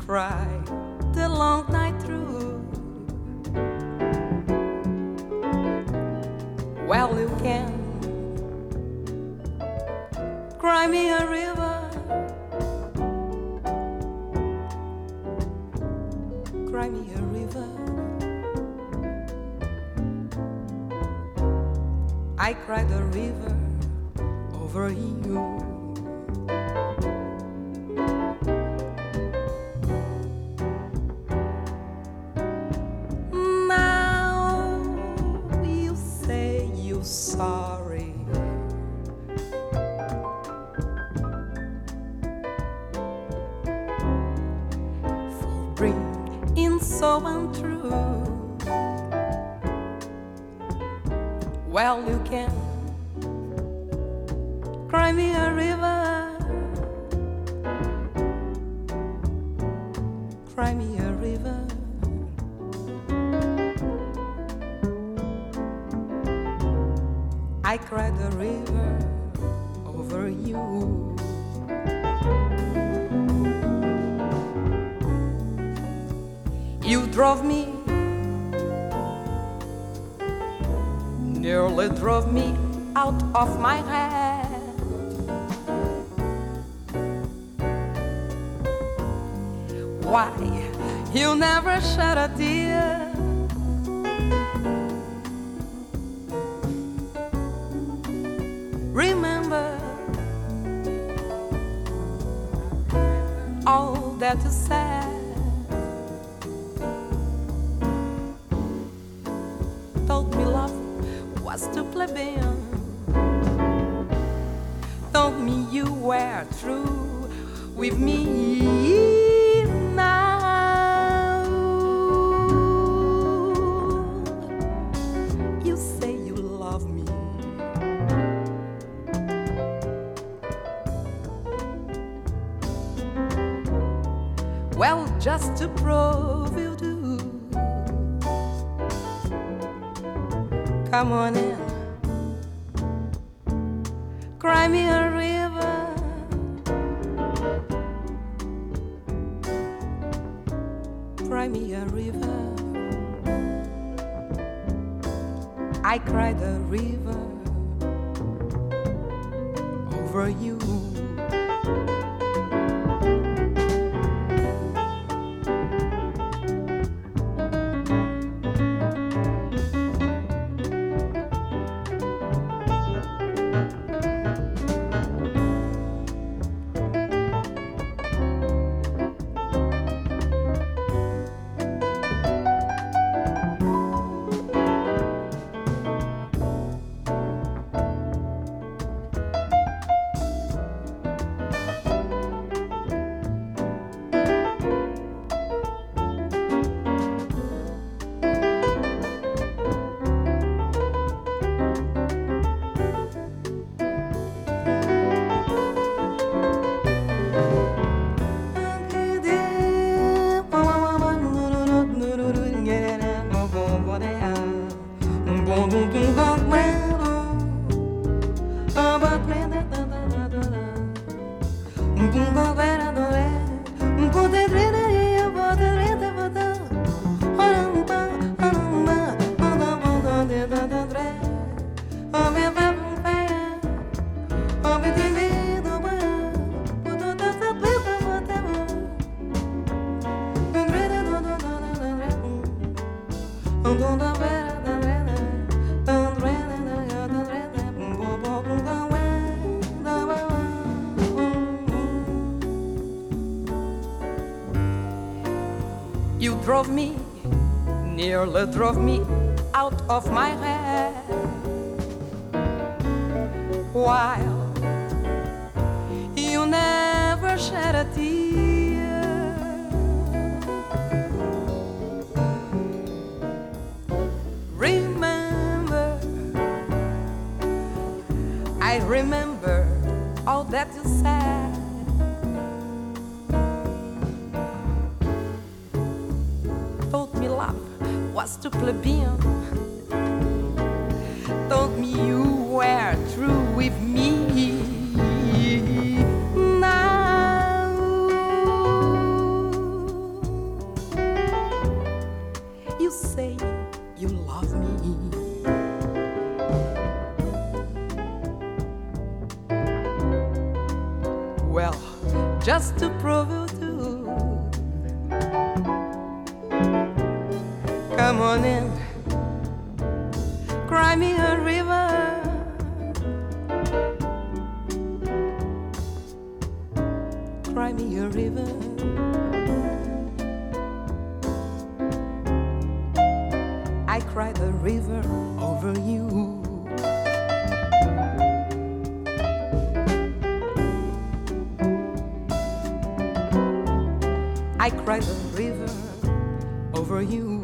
cry the long night through. Well, you can cry me a river, cry me a river. I cried a river over you. Sorry for being so untrue. Well, you can cry me a river, cry me a river. I cried a river over you. You drove me, nearly drove me out of my head. Why you never shed a tear? Remember all that you said. Told me love was too plebeian. Told me you were true with me now. You say you love me. Well, just to prove you do. Come on in, cry me a river, cry me a river. I cried a river over you. You drove me, nearly drove me out of my head. While you never shed a tear. Remember, I remember all that you said. Told me love was too plebeian. Told me you were true with me. Now just to prove you to. Come on in, cry me a river. Cry me a river. I cry the river over you. I cry the river over you.